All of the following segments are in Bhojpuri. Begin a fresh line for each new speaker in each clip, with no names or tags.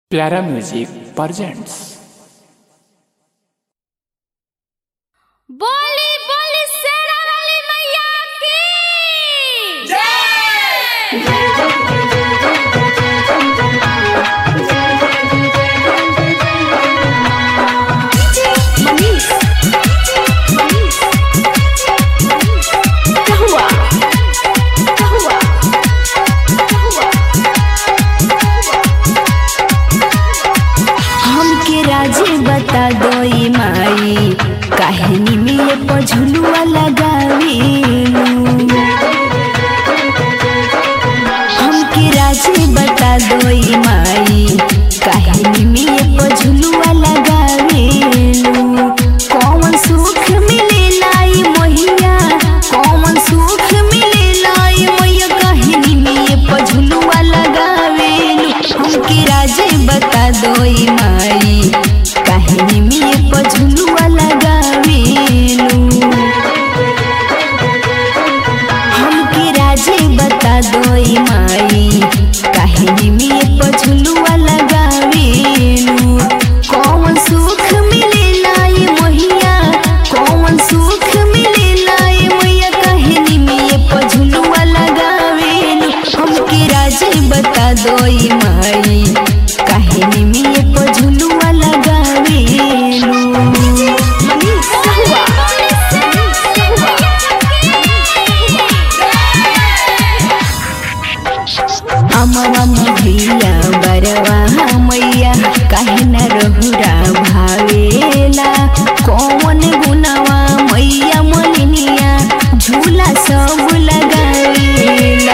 प्यारा म्यूजिक प्रेजेंट्स।
बोली बोली शेरा वाली मैया की जय।
हमके राजे बता दोई माई काहिनी में ये पझुलुआ लगावेलू। हमके राजे बता दोई माई काहिनी में ये पझुलुआ लगावेलू। कौन सुख मिले लाई मोहिया, कौन सुख मिले लाई मोहिया काहिनी में ये पझुलुआ लगावेलू। हमके राजे बता दोई माई काहिनी में ये पझुलुआ लगावेलू। हमके राजे बता दोई माई काहिनी में ये पझुलुआ लगावेलू। कौन सुख मिले लाई मोहिया, कौन सुख मिले लाई मोहिया काहिनी में ये पझुलुआ लगावेलू। हमके राजे बता दोई माई काहिनी में ये पझुलुआ लगावेलू। अमवा महिया बरवा मैया काहे न रहुरा भावेला। कौन गुनवा मैया मोनिया झूला सब लगावेला।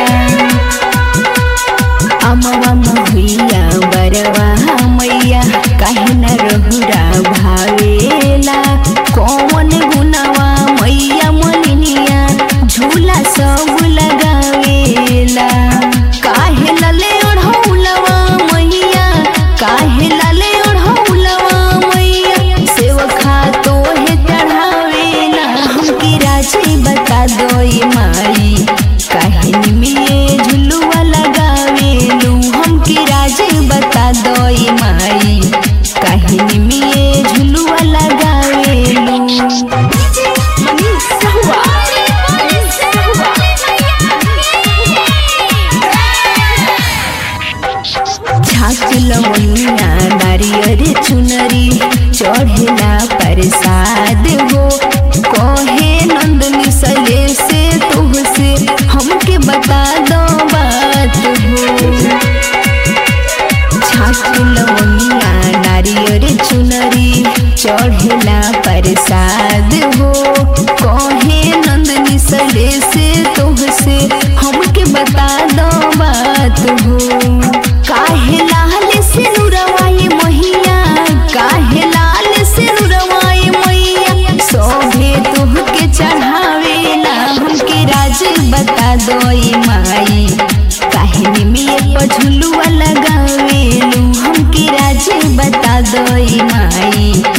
अमवा महिया बरवा मैया काहे न रहुरा भावेला। कौन गुनवा मैया मोनिया झूला सब लगावेला। काहे लाले ओढ़ौलवा मैया, काहे लाले ओढ़ौलवा मैया सेवखा तोहे चढ़ावेला। हमके राजे बता दोई माई काहिनी में ये झुलुआ लगावेलू। हमके राजे बता दोई माई काहिनी में ये झुलुआ लगावेलू। छाक लवनिया नारियर चुनरी चढ़ेला प्रसाद हो। कहे नंदनी सले से तुहसे हमके बता दो बात हो। छाक लवनिया नारियर चुनरी चढ़ेला प्रसाद हो। कहे नंदनी सले से तुहसे हमके बता दो बात हो। काहे लाल से नुरवाई मोहिया, काहे लाल से नुरवाई मोहिया सोभे तुहके चढ़ावेला। हमके राजे बता दोई माई काहिनी में ये पझुलुआ लगावेलू। हमके राजे बता दोई माई